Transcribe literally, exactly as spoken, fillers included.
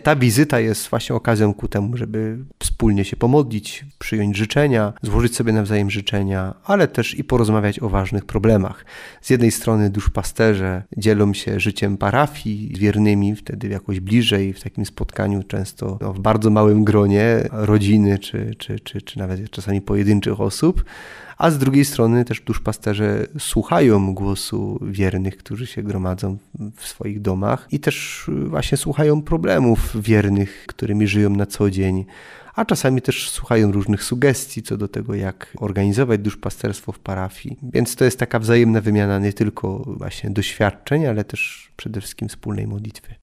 ta wizyta jest właśnie okazją ku temu, żeby wspólnie się pomodlić, przyjąć życzenia, złożyć sobie nawzajem życzenia, ale też i porozmawiać o ważnych problemach. Z jednej strony duszpasterze dzielą się życiem parafii z wiernymi, wtedy jakoś bliżej, w takim spotkaniu często no, w bardzo małym gronie rodziny, czy, czy, czy, czy nawet czasami pojedynczych osób, a z drugiej strony też duszpasterze słuchają głosu wiernych, którzy się gromadzą w swoich domach i też właśnie słuchają problemów wiernych, którymi żyją na co dzień, a czasami też słuchają różnych sugestii co do tego, jak organizować duszpasterstwo w parafii. Więc to jest taka wzajemna wymiana nie tylko właśnie doświadczeń, ale też przede wszystkim wspólnej modlitwy.